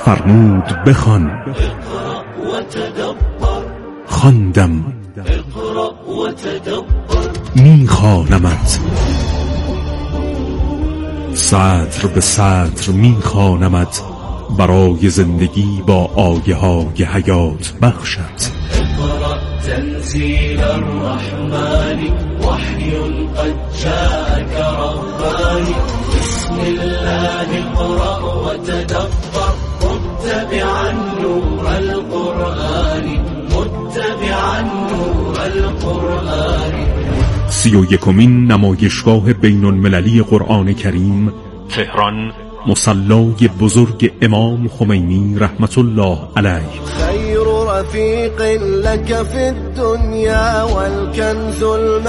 فرمود بخوان، خواندم میخوانمت، سطر به سطر میخوانمت، برای زندگی با آیه های حیات بخشت. تنزيل الرحمن وحي قد جاءك رباني، بسم الله اقرأ وتدبر متبعا نور القرآن، متبعا نور القرآن. 31مین نمایشگاه بین المللی قرآن کریم، تهران، مصلای بزرگ امام خمینی رحمت الله علیه. خیر رفیق لك في الدنيا والكنز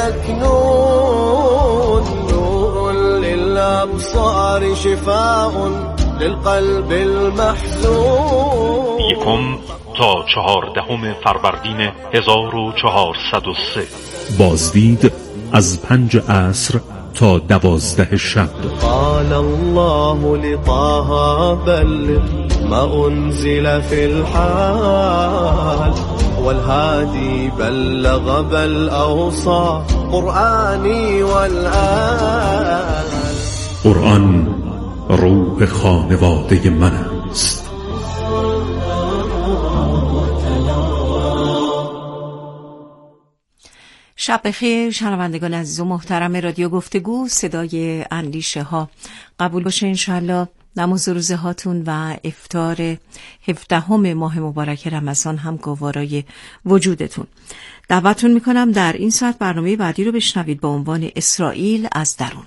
المكنون، نور للأبصار شفاء للقلب المحزون. 1 تا 14 فروردین 1403. بازدید از 5 عصر تا 12 شب. قال الله لطه بلغ ما انزل في الحال، والهادي بلغ بل اوصى قرآنی والآل. قرآن روح خانواده من است. شب بخیر شنوندگان عزیز و محترم رادیو گفتگو، صدای اندیشه ها. قبول باشه انشالله نماز روزه هاتون و افطار 17 ماه مبارک رمضان هم گوارای وجودتون. دعوتتون میکنم در این ساعت برنامه بعدی رو بشنوید با عنوان اسرائیل از درون.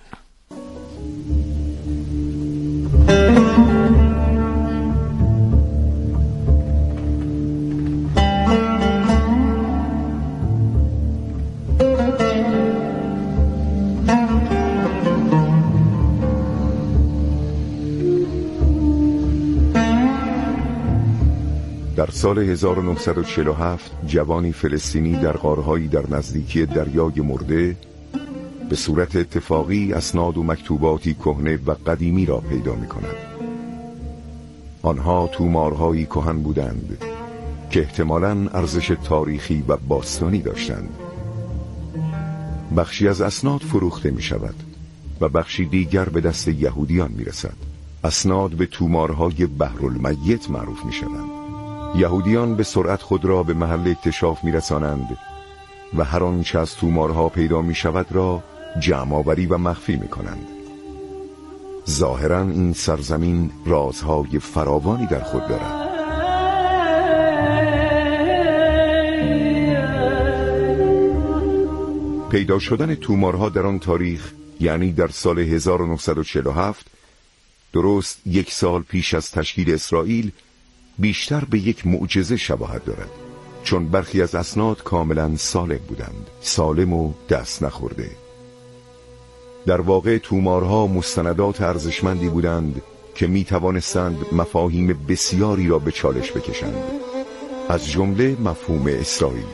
در سال 1947 جوانی فلسطینی در غارهایی در نزدیکی دریای مرده به صورت اتفاقی اسناد و مکتوباتی کهنه و قدیمی را پیدا می کند. آنها تومارهایی کهن بودند که احتمالاً ارزش تاریخی و باستانی داشتند. بخشی از اسناد فروخته می شود و بخشی دیگر به دست یهودیان می رسد. اسناد به تومارهای بحرالمیت معروف می شوند. یهودیان به سرعت خود را به محل اکتشاف می رسانند و هر آنچه از تومارها پیدا می شود را جمع‌آوری و مخفی می کنند. ظاهراً این سرزمین رازهای فراوانی در خود دارد. پیدا شدن تومارها در آن تاریخ، یعنی در سال 1947، درست 1 سال پیش از تشکیل اسرائیل، بیشتر به یک معجزه شباهت دارد، چون برخی از اسناد کاملا سالم بودند، سالم و دست نخورده. در واقع تومارها مستندات ارزشمندی بودند که می توانستند مفاهیم بسیاری را به چالش بکشند، از جمله مفهوم اسرائیل.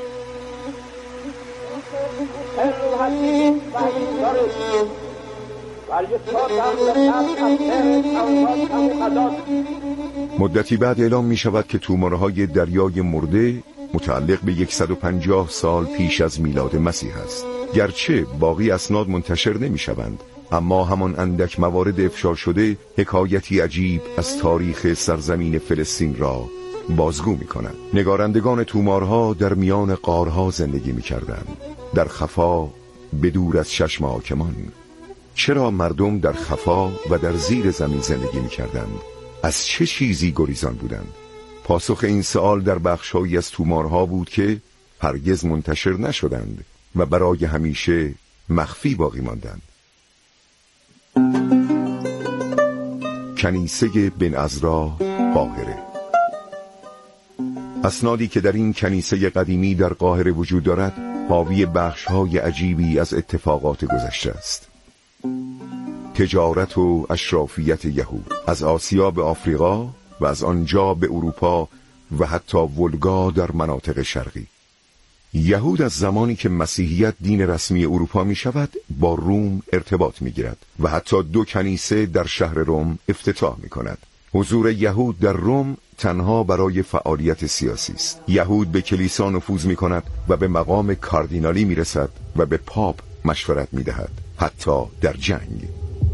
مدتی بعد اعلام می شود که تومارهای دریای مرده متعلق به 150 سال پیش از میلاد مسیح است. گرچه باقی اسناد منتشر نمی شوند، اما همان اندک موارد افشا شده حکایتی عجیب از تاریخ سرزمین فلسطین را بازگو می کند. نگارندگان تومارها در میان غارها زندگی می کردند، در خفا، بدور از چشم حاکمان. چرا مردم در خفا و در زیر زمین زندگی می کردند؟ از چه چیزی گریزان بودند؟ پاسخ این سوال در بخش‌هایی از تومارها بود که هرگز منتشر نشدند و برای همیشه مخفی باقی ماندند. کنیسه بن عزرا، قاهره. اسنادی که در این کنیسه قدیمی در قاهره وجود دارد حاوی بخش‌های عجیبی از اتفاقات گذشته است. تجارت و اشرافیت یهود از آسیا به آفریقا و از آنجا به اروپا و حتی ولگا در مناطق شرقی. یهود از زمانی که مسیحیت دین رسمی اروپا می شود با روم ارتباط می گیرد و حتی 2 کنیسه در شهر روم افتتاح می کند. حضور یهود در روم تنها برای فعالیت سیاسی است. یهود به کلیسا نفوذ می‌کند و به مقام کاردینالی می‌رسد و به پاپ مشورت می‌دهد، حتی در جنگ.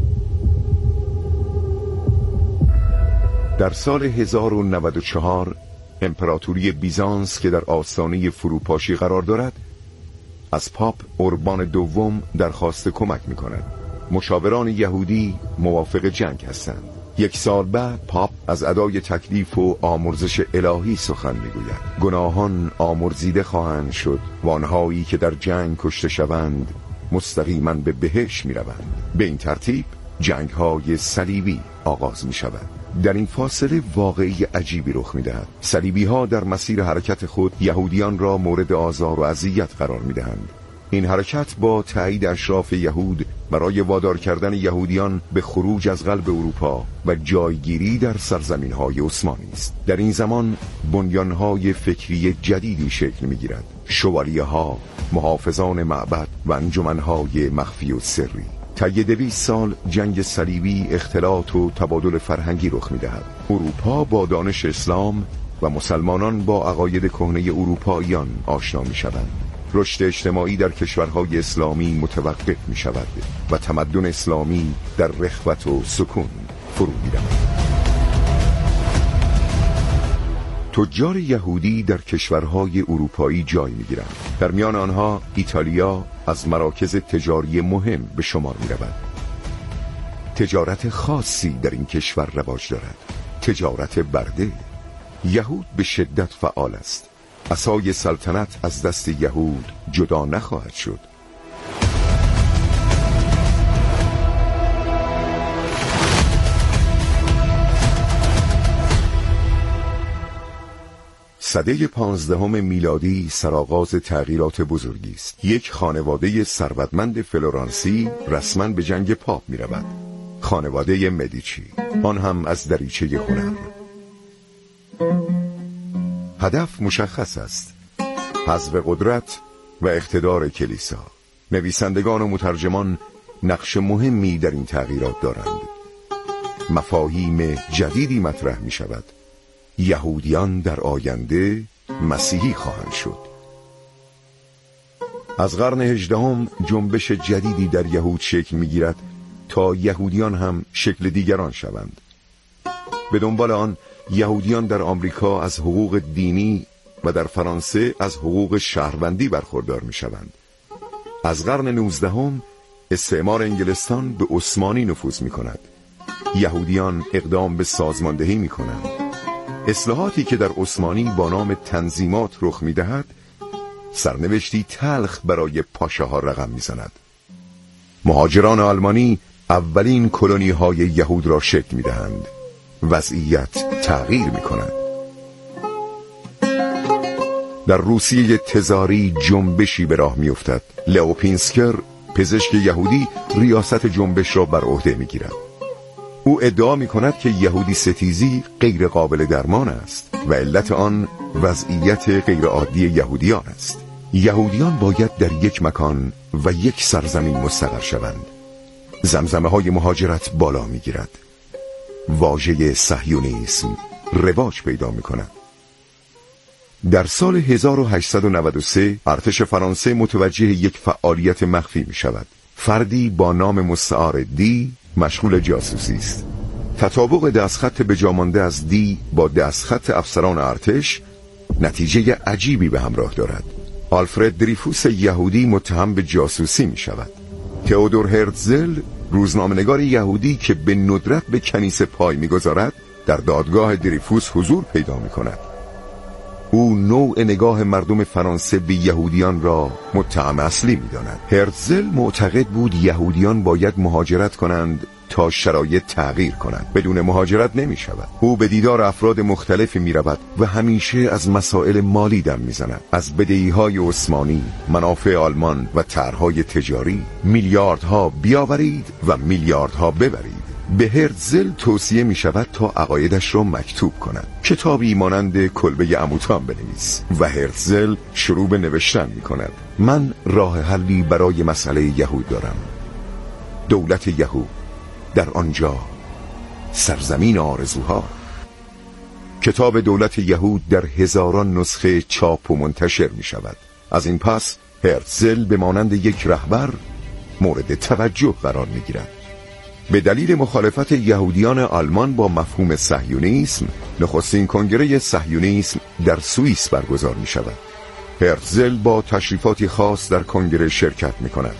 در سال 1094 امپراتوری بیزانس که در آستانه فروپاشی قرار دارد، از پاپ اوربان دوم درخواست کمک می‌کند. مشاوران یهودی موافق جنگ هستند. 1 سال بعد پاپ از ادای تکلیف و آمرزش الهی سخن میگوید. گناهان آمرزیده خواهند شد و آنهایی که در جنگ کشته شوند مستقیما به بهشت میروند. به این ترتیب جنگ‌های صلیبی آغاز میشود. در این فاصله واقعی عجیبی رخ میدهد. صلیبی‌ها در مسیر حرکت خود یهودیان را مورد آزار و اذیت قرار میدهند. این حرکت با تایید اشراف یهود برای وادار کردن یهودیان به خروج از قلب اروپا و جایگیری در سرزمین‌های عثمانی است. در این زمان بنیان‌های فکری جدیدی شکل می‌گیرد. شوالیه‌ها، محافظان معبد و انجمن‌های مخفی و سری. طی 200 سال جنگ صلیبی اختلاط و تبادل فرهنگی رخ می‌دهد. اروپا با دانش اسلام و مسلمانان با عقاید کهنه اروپاییان آشنا می‌شوند. رشد اجتماعی در کشورهای اسلامی متوقف می شود و تمدن اسلامی در رخوت و سکون فرو می رود. تجار یهودی در کشورهای اروپایی جای می گیرند. در میان آنها ایتالیا از مراکز تجاری مهم به شمار می رود. تجارت خاصی در این کشور رواج دارد، تجارت برده. یهود به شدت فعال است. عصای سلطنت از دست یهود جدا نخواهد شد. سده 15 میلادی سرآغاز تغییرات بزرگی است. یک خانواده ثروتمند فلورانسی رسما به جنگ پاپ می رود. خانواده مدیچی، آن هم از دریچه هنر. هدف مشخص است: حذف قدرت و اقتدار کلیسا. نویسندگان و مترجمان نقش مهمی در این تغییرات دارند. مفاهیم جدیدی مطرح می شود. یهودیان در آینده مسیحی خواهند شد. از قرن 18 جنبش جدیدی در یهود شکل می گیرد تا یهودیان هم شکل دیگران شوند. به دنبال آن یهودیان در آمریکا از حقوق دینی و در فرانسه از حقوق شهروندی برخوردار می شوند. از قرن 19 استعمار انگلستان به عثمانی نفوذ می کند. یهودیان اقدام به سازماندهی می کنند. اصلاحاتی که در عثمانی با نام تنظیمات رخ می دهد سرنوشتی تلخ برای پاشاها رقم می زند. مهاجران آلمانی اولین کلونی های یهود را شکل می دهند. وضعیت تغییر می کند. در روسیه تزاری جنبشی به راه می افتد. لئو پینسکر، پزشک یهودی، ریاست جنبش را بر عهده می گیرد. او ادعا می کند که یهودی ستیزی غیر قابل درمان است و علت آن وضعیت غیر عادی یهودیان است. یهودیان باید در یک مکان و یک سرزمین مستقر شوند. زمزمه های مهاجرت بالا می گیرد. واژه صهیونیسم رواج پیدا می کند. در سال 1893 ارتش فرانسه متوجه یک فعالیت مخفی می شود. فردی با نام مستعار دی مشغول جاسوسی است. تطابق دستخط بجامانده از دی با دستخط افسران ارتش نتیجه عجیبی به همراه دارد. آلفرد دریفوس یهودی متهم به جاسوسی می شود. تئودور هرتزل، روزنامه‌نگار یهودی که به ندرت به کنیسه پای می‌گذارد، در دادگاه دریفوس حضور پیدا می‌کند. او نوع نگاه مردم فرانسه به یهودیان را متهم اصلی می‌داند. هرتزل معتقد بود یهودیان باید مهاجرت کنند تا شرایط تغییر کنند. بدون مهاجرت نمی‌شود. او به دیدار افراد مختلفی می‌رود و همیشه از مسائل مالی دم می‌زند. از بدهی‌های عثمانی، منافع آلمان و طرح‌های تجاری میلیاردها بیاورید و میلیاردها ببرید. به هرتزل توصیه می شود تا عقایدش را مکتوب کند. کتابی مانند کلبه عموتان بنویس و هرتزل شروع به نوشتن می کند. من راه حلی برای مسئله یهود دارم. دولت یهود در آنجا سرزمین آرزوها. کتاب دولت یهود در هزاران نسخه چاپ و منتشر می شود. از این پس هرتزل به مانند یک رهبر مورد توجه قرار می گیرد. به دلیل مخالفت یهودیان آلمان با مفهوم صهیونیسم، نخستین کنگره صهیونیسم در سوئیس برگزار می شود. هرتزل با تشریفاتی خاص در کنگره شرکت می کند.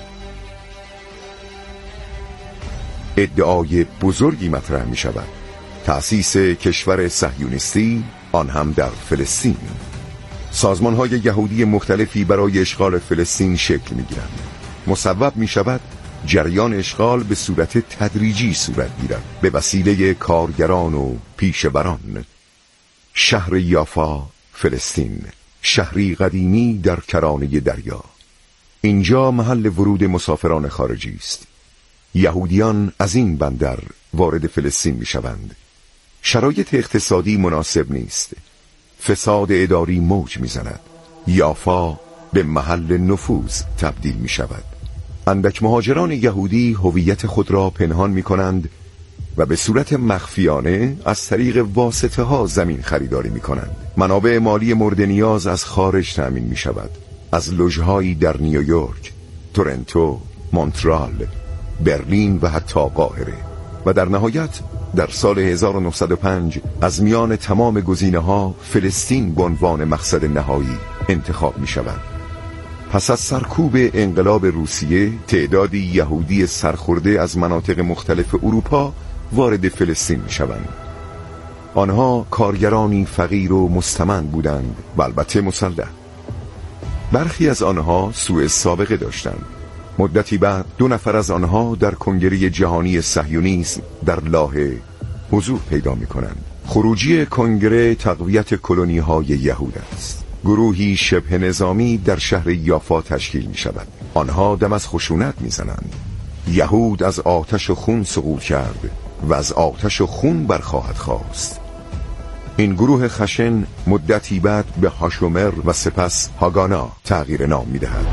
ادعای بزرگی مطرح می شود: تأسیس کشور صهیونیستی، آن هم در فلسطین. سازمان‌های یهودی مختلفی برای اشغال فلسطین شکل می‌گیرند. مصوب می‌شود جریان اشغال به صورت تدریجی صورت گیرد به وسیله کارگران و پیشوران. شهر یافا، فلسطین، شهری قدیمی در کرانه دریا. اینجا محل ورود مسافران خارجی است. یهودیان از این بندر وارد فلسطین می‌شوند. شرایط اقتصادی مناسب نیست. فساد اداری موج می‌زند. یافا به محل نفوذ تبدیل می‌شود. اندک مهاجران یهودی هویت خود را پنهان می‌کنند و به صورت مخفیانه از طریق واسطه ها زمین خریداری می‌کنند. منابع مالی مورد نیاز از خارج تأمین می‌شود. از لژهایی در نیویورک، تورنتو، مونترال، برلین و حتی قاهره. و در نهایت در سال 1905 از میان تمام گزینه‌ها فلسطین به عنوان مقصد نهایی انتخاب می‌شود. پس از سرکوب انقلاب روسیه، تعدادی یهودی سرخورده از مناطق مختلف اروپا وارد فلسطین می‌شوند. آنها کارگرانی فقیر و مستمند بودند و البته مسلح. برخی از آنها سوء سابقه داشتند. مدتی بعد 2 نفر از آنها در کنگره جهانی صهیونیسم در لاهه حضور پیدا می‌کنند. خروجی کنگره تقویت کلونی‌های یهود است. گروهی شبه نظامی در شهر یافا تشکیل می‌شود. آنها دم از خشونت می‌زنند. یهود از آتش و خون سقوط کرد و از آتش و خون برخواهد خواست. این گروه خشن مدتی بعد به هاشومر و سپس هاگانا تغییر نام می‌دهد.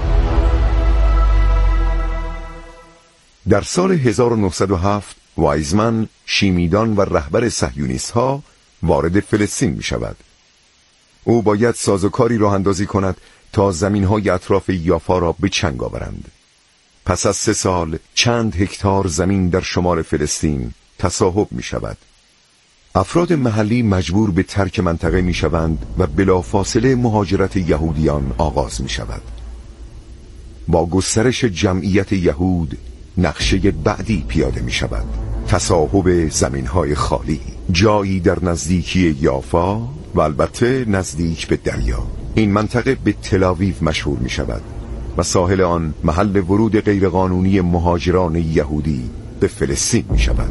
در سال 1907 وایزمن، شیمیدان و رهبر صهیونیست‌ها وارد فلسطین می‌شود. او باید سازوکاری راه اندازی کند تا زمین‌های اطراف یافا را به چنگ آورند. پس از 3 سال چند هکتار زمین در شمال فلسطین تصاحب می‌شود. افراد محلی مجبور به ترک منطقه می‌شوند و بلافاصله مهاجرت یهودیان آغاز می‌شود. با گسترش جمعیت یهود نقشه بعدی پیاده می شود: تصاحب زمین‌های خالی، جایی در نزدیکی یافا و البته نزدیک به دریا. این منطقه به تل‌آویو مشهور می شود و ساحل آن محل ورود غیرقانونی مهاجران یهودی به فلسطین می شود.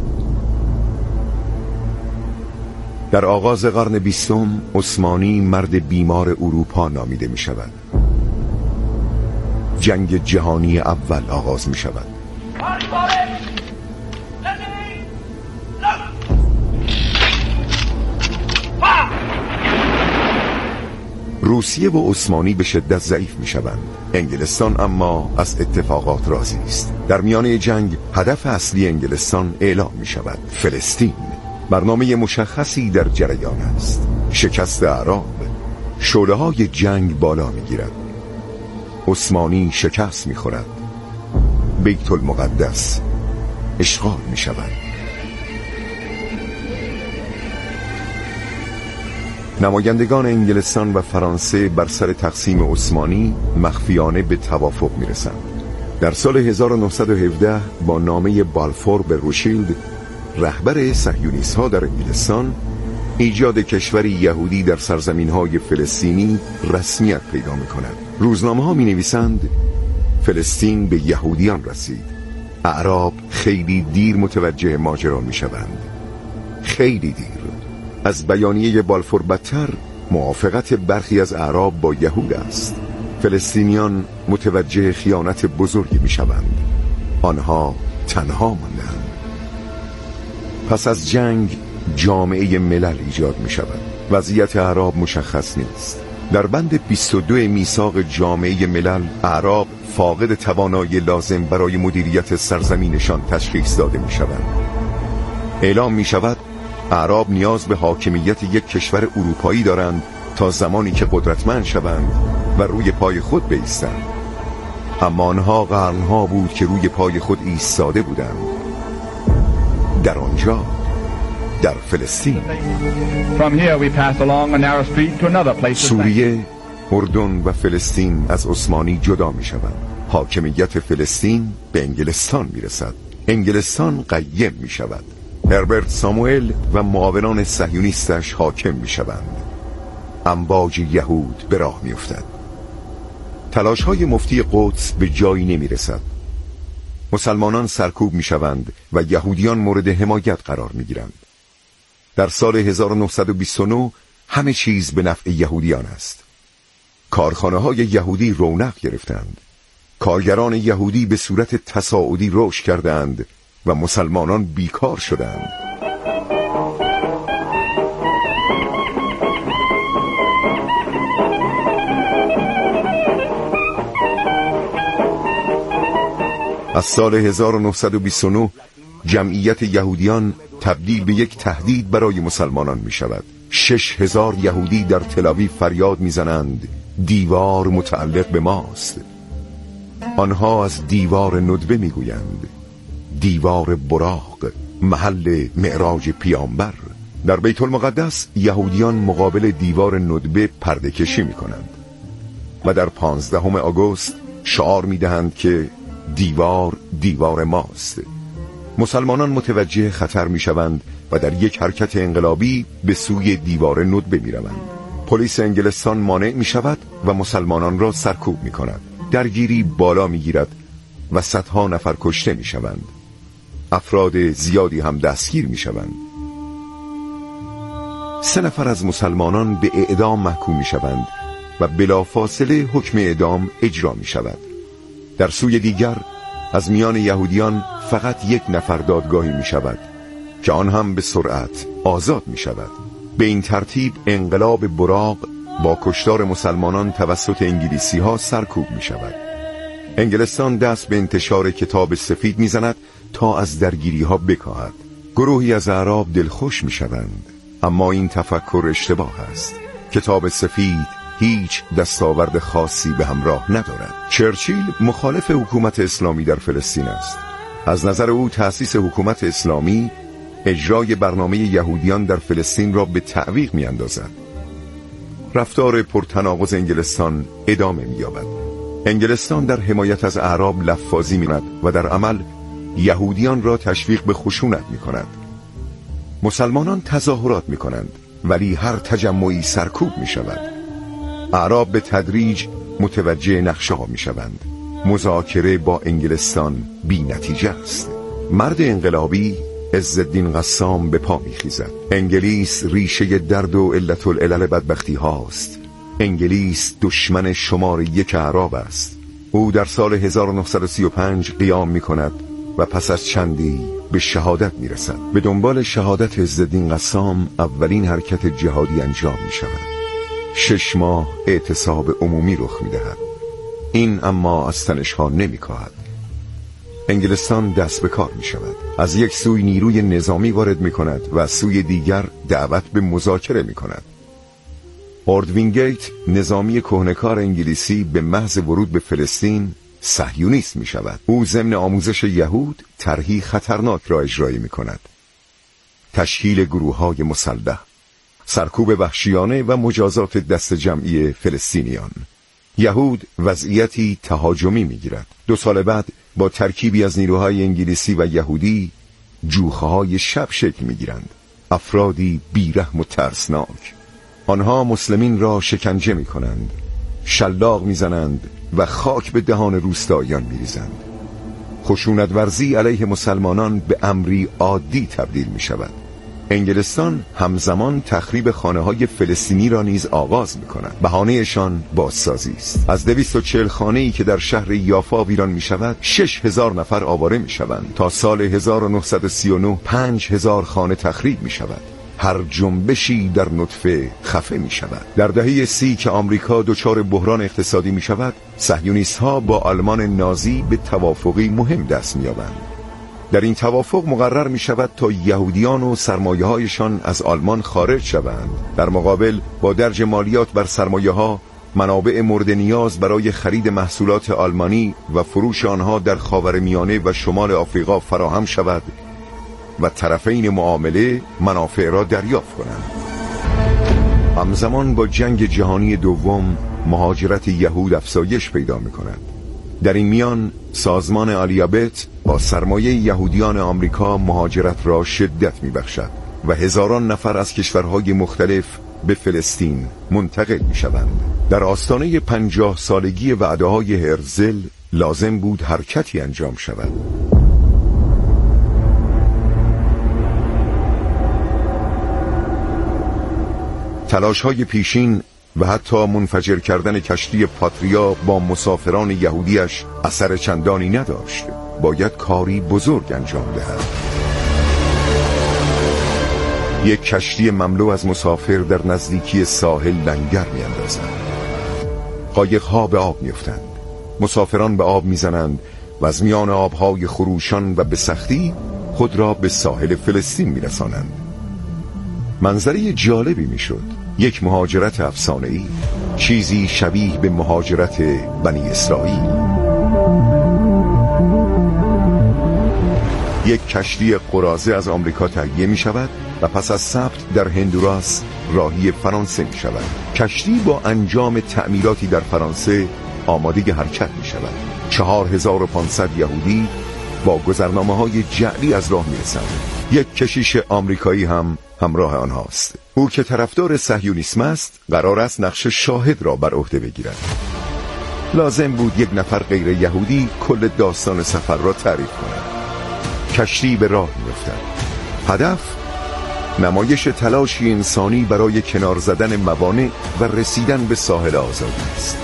در آغاز قرن 20 عثمانی مرد بیمار اروپا نامیده می شود. جنگ جهانی اول آغاز می شود. روسیه و عثمانی به شدت ضعیف می شوند. انگلستان اما از اتفاقات راضی است. در میانه جنگ هدف اصلی انگلستان اعلام می شود: فلسطین. برنامه مشخصی در جریان است: شکست اعراب. شعله‌های جنگ بالا می گیرد. عثمانی شکست می خورد. بیت المقدس اشغال می شود. نمایندگان انگلستان و فرانسه بر سر تقسیم عثمانی مخفیانه به توافق می رسند. در سال 1917 با نامه بالفور به روشیلد، رهبر صهیونیست‌ها در انگلستان، ایجاد کشوری یهودی در سرزمین‌های فلسطینی رسمیت پیدا می کند. روزنامه‌ها می نویسند فلسطین به یهودیان رسید. اعراب خیلی دیر متوجه ماجرا می شوند. خیلی دیر. از بیانیه بالفور بدتر موافقت برخی از اعراب با یهود است. فلسطینیان متوجه خیانت بزرگی می شوند. آنها تنها ماندند. پس از جنگ جامعه ملل ایجاد می شود. وضعیت اعراب مشخص نیست. در بند 22 میثاق جامعه ملل، اعراب فاقد توانایی لازم برای مدیریت سرزمینشان تشخیص داده می شوند. اعلام می شود اعراب نیاز به حاکمیت یک کشور اروپایی دارند تا زمانی که قدرتمند شوند و روی پای خود بایستند. اما آنها قرنها بود که روی پای خود ایستاده بودند. در آنجا، در فلسطین. سوریه، اردن و فلسطین از عثمانی جدا می شوند. حاکمیت فلسطین به انگلستان می رسد. انگلستان قیم می شود. هربرت ساموئل و معاونان صهیونیستش حاکم می شوند. امواج یهود به راه می افتد. تلاش های مفتی قدس به جایی نمی رسد. مسلمانان سرکوب می شوند و یهودیان مورد حمایت قرار می گیرند. در سال 1929 همه چیز به نفع یهودیان است. کارخانه های یهودی رونق گرفتند. کارگران یهودی به صورت تصاعدی رشد کردند و مسلمانان بیکار شدند. از سال 1929 جمعیت یهودیان تبدیل به یک تهدید برای مسلمانان می شود. 6000 یهودی در تل‌آویو فریاد می زنند دیوار متعلق به ماست. آنها از دیوار ندبه می گویند. دیوار براق، محل معراج پیامبر. در بیت المقدس یهودیان مقابل دیوار ندبه پرده کشی می کنند و در 15 آگوست شعار می دهند که دیوار ماست. مسلمانان متوجه خطر می شوند و در یک حرکت انقلابی به سوی دیوار ندبه می روند. پلیس انگلستان مانع می شود و مسلمانان را سرکوب می کند. درگیری بالا می گیرد و صدها نفر کشته می شوند. افراد زیادی هم دستگیر می شوند. 3 نفر از مسلمانان به اعدام محکوم می شوند و بلافاصله حکم اعدام اجرا می شود. در سوی دیگر از میان یهودیان فقط 1 نفر دادگاهی می شود که آن هم به سرعت آزاد می شود. به این ترتیب انقلاب براق با کشتار مسلمانان توسط انگلیسی ها سرکوب می شود. انگلستان دست به انتشار کتاب سفید می زند تا از درگیری ها بکاهد. گروهی از اعراب دلخوش می شوند، اما این تفکر اشتباه است. کتاب سفید هیچ دستاورد خاصی به همراه ندارد. چرچیل مخالف حکومت اسلامی در فلسطین است. از نظر او تأسیس حکومت اسلامی اجرای برنامه یهودیان در فلسطین را به تعویق می اندازد. رفتار پرتناقض انگلستان ادامه می یابد. انگلستان در حمایت از اعراب لفاظی می کند و در عمل یهودیان را تشویق به خشونت می کند. مسلمانان تظاهرات می کنند ولی هر تجمعی سرکوب می شود. اعراب به تدریج متوجه نقشه ها می شوند. مذاکره با انگلستان بی نتیجه است. مرد انقلابی عزالدین قسام به پا می خیزد. انگلیس ریشه درد و علت العلل بدبختی هاست. انگلیس دشمن شماره 1 اعراب است. او در سال 1935 قیام می کند و پس از چندی به شهادت می رسد. به دنبال شهادت عزالدین قسام اولین حرکت جهادی انجام می شود. 6 ماه اعتصاب عمومی رخ می دهد. این اما از تنش‌ها نمی کاهد. انگلستان دست به کار می شود. از یک سوی نیروی نظامی وارد می کند و از سوی دیگر دعوت به مذاکره می کند. لورد وینگیت نظامی کهنه‌کار انگلیسی به محض ورود به فلسطین صهیونیست می شود. او ضمن آموزش یهود طرحی خطرناک را اجرایی می کند. تشکیل گروه‌های مسلح، سرکوب وحشیانه و مجازات دست جمعی فلسطینیان. یهود وضعیتی تهاجمی می‌گیرد. 2 سال بعد با ترکیبی از نیروهای انگلیسی و یهودی جوخه‌های شب شکل می‌گیرند. افرادی بیرحم و ترسناک. آنها مسلمین را شکنجه می‌کنند، شلاق می‌زنند و خاک به دهان روستاییان می‌ریزند. خشونت ورزی علیه مسلمانان به امری عادی تبدیل می‌شود. انگلستان همزمان تخریب خانه‌های فلسطینی را نیز آغاز می‌کند. بهانه‌شان بازسازی است. از 240 خانه‌ای که در شهر یافا ویران می‌شود، 6000 نفر آواره می‌شوند. تا سال 1939 5000 خانه تخریب می‌شود. هر جنبشی در نطفه خفه می‌شود. در دهه 30 که آمریکا دچار بحران اقتصادی می‌شود، صهیونیست‌ها با آلمان نازی به توافقی مهم دست می‌یابند. در این توافق مقرر می شود تا یهودیان و سرمایه‌هایشان از آلمان خارج شوند. در مقابل با درج مالیات بر سرمایه‌ها منابع مورد نیاز برای خرید محصولات آلمانی و فروش آنها در خاورمیانه و شمال آفریقا فراهم شود و طرفین معامله منافع را دریافت کنند. همزمان با جنگ جهانی دوم مهاجرت یهود افزایش پیدا می کند. در این میان سازمان آلیابت با سرمایه یهودیان آمریکا مهاجرت را شدت می بخشد و هزاران نفر از کشورهای مختلف به فلسطین منتقل می شوند. در آستانه 50 سالگی وعده‌های هرزل لازم بود حرکتی انجام شود. تلاش‌های پیشین و حتی منفجر کردن کشتی پاتریا با مسافران یهودیش اثر چندانی نداشت. باید کاری بزرگ انجام دهد. یک کشتی مملو از مسافر در نزدیکی ساحل لنگر می‌اندازند. قایق‌ها به آب می‌افتند. مسافران به آب می‌زنند و از میان آب‌های خروشان و به سختی خود را به ساحل فلسطین می‌رسانند. منظره جالبی می‌شد. یک مهاجرت افسانه‌ای، چیزی شبیه به مهاجرت بنی اسرائیل. یک کشتی قراضه از آمریکا تهیه می شود و پس از ثبت در هندوراس راهی فرانسه می شود. کشتی با انجام تعمیراتی در فرانسه آماده حرکت می شود. 4500 یهودی با گذرنامه‌های جعلی از راه می رسند. یک کشیش آمریکایی هم همراه آنهاست. او که طرفدار صهیونیسم است قرار است نقش شاهد را بر عهده بگیرد. لازم بود یک نفر غیر یهودی کل داستان سفر را تعریف کند. کشتی به راه می‌افتد. هدف نمایش تلاشی انسانی برای کنار زدن موانع و رسیدن به ساحل آزادی است.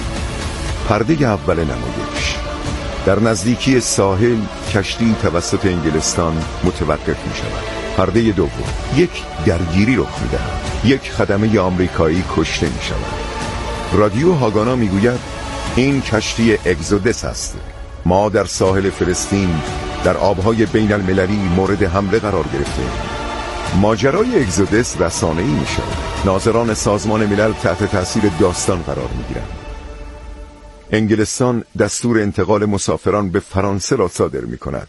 پرده اول نمایش. در نزدیکی ساحل کشتی توسط انگلستان متوقف می‌شود. پرده دوم. یک درگیری رخ می‌دهد. یک خدمه آمریکایی کشته می‌شود. رادیو هاگانا می‌گوید این کشتی اگزودس است. ما در ساحل فلسطین در آبهای بین المللی مورد حمله قرار گرفتیم. ماجرای اگزودس رسانه‌ای می‌شود. ناظران سازمان ملل تحت تاثیر داستان قرار می‌گیرند. انگلستان دستور انتقال مسافران به فرانسه را صادر می‌کند.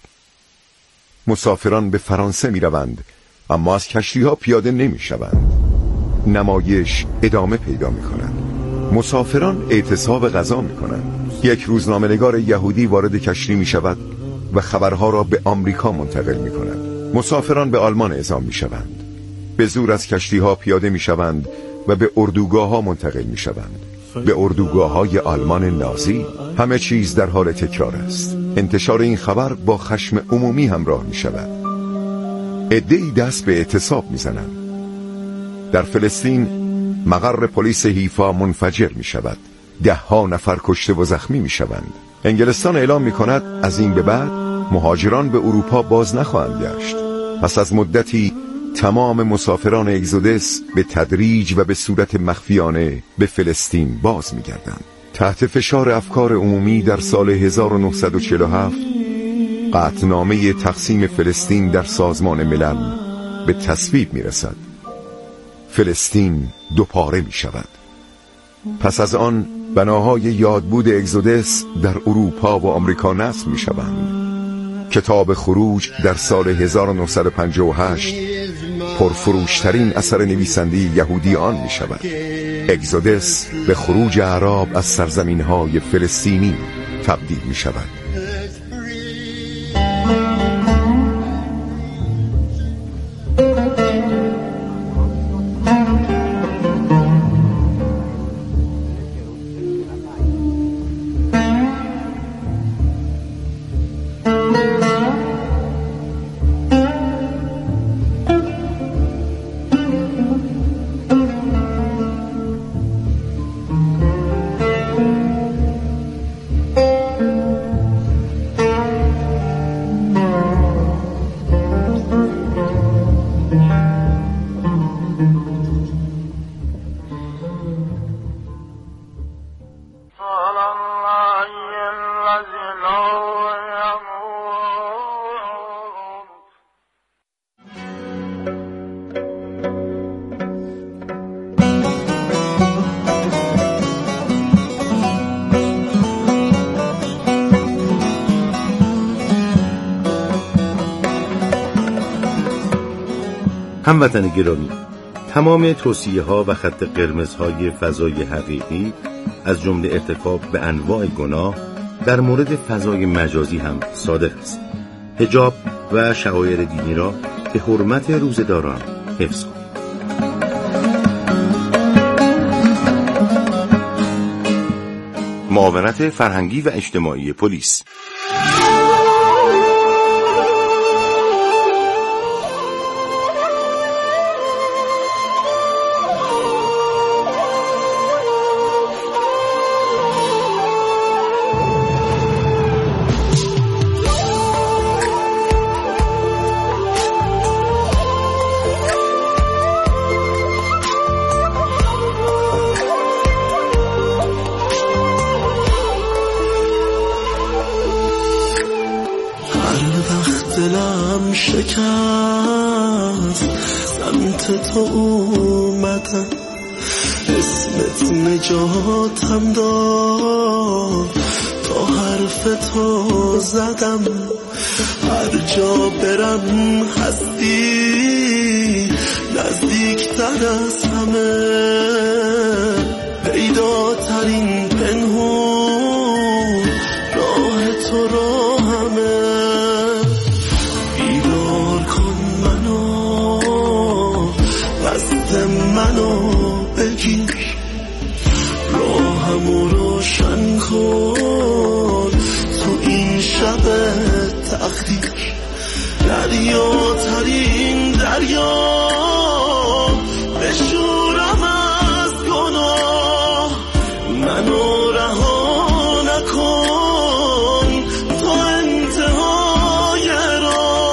مسافران به فرانسه می‌روند اما از کشتی‌ها پیاده نمی‌شوند. نمایش ادامه پیدا می‌کند. مسافران اعتصاب غذا می‌کنند. یک روزنامه‌نگار یهودی وارد کشتی می‌شود و خبرها را به آمریکا منتقل می‌کند. مسافران به آلمان اعزام می‌شوند. به زور از کشتی‌ها پیاده می‌شوند و به اردوگاه‌ها منتقل می‌شوند. به اردوگاه‌های آلمان نازی. همه چیز در حال تکرار است. انتشار این خبر با خشم عمومی همراه می‌شود. عده‌ای دست به اعتصاب می‌زنند. در فلسطین مقر پلیس حیفا منفجر می‌شود. 10 نفر کشته و زخمی می‌شوند. انگلستان اعلام می‌کند از این به بعد مهاجران به اروپا باز نخواهند گشت. پس از مدتی تمام مسافران اگزودس به تدریج و به صورت مخفیانه به فلسطین باز می‌گردند. تحت فشار افکار عمومی در سال 1947 قطعنامه تقسیم فلسطین در سازمان ملل به تصویب می‌رسد. فلسطین دوپاره می‌شود. پس از آن بناهای یادبود اگزودس در اروپا و آمریکا نصب می‌شوند. کتاب خروج در سال 1958 پرفروشترین اثر نویسنده یهودیان می شود. اگزودس به خروج اعراب از سرزمین‌های فلسطینی تبدیل می شود. هموطن گرامی، تمام توصیه‌ها و خط قرمزهای فضای حقیقی از جمله ارتکاب به انواع گناه در مورد فضای مجازی هم صادق است. حجاب و شعائر دینی را به حرمت روزه‌داران حفظ کنید. معاونت فرهنگی و اجتماعی پلیس. دلم شکست، سمت تو اومدم، اسمت نجاتم داد، تا حرف تو زدم، هر جا برم هستی نزدیکتر از همه، پیداترین پنهون راه تو را همه، منو بگیر، راهمو روشن کن، تو این شب تقدیر، دریاترین دریا، بشورم از گناه، منو رها نکن تا انتهای راه.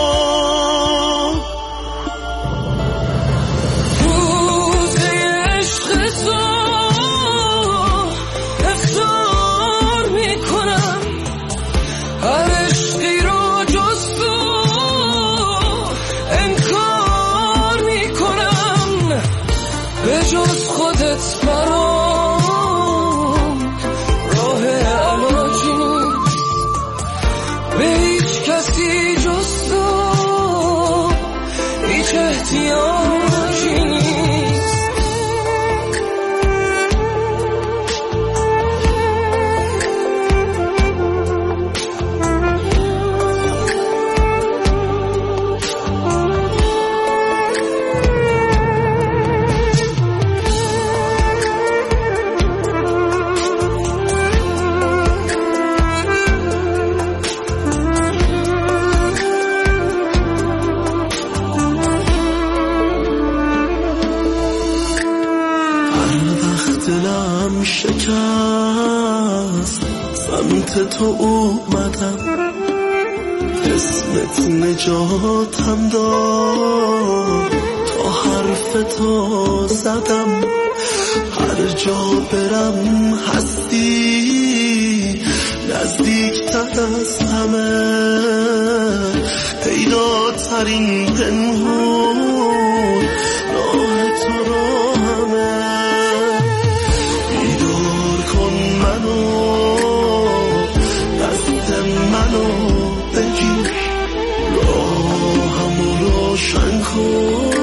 دلم شکست، سمت تو اومدم، اسمت نجاتم داد، تا حرف تو زدم، هر جا برم هستی نزدیکتر از همه، پیداترین پنهون راه تو را همه، منو بگیر، راهمو روشن کن،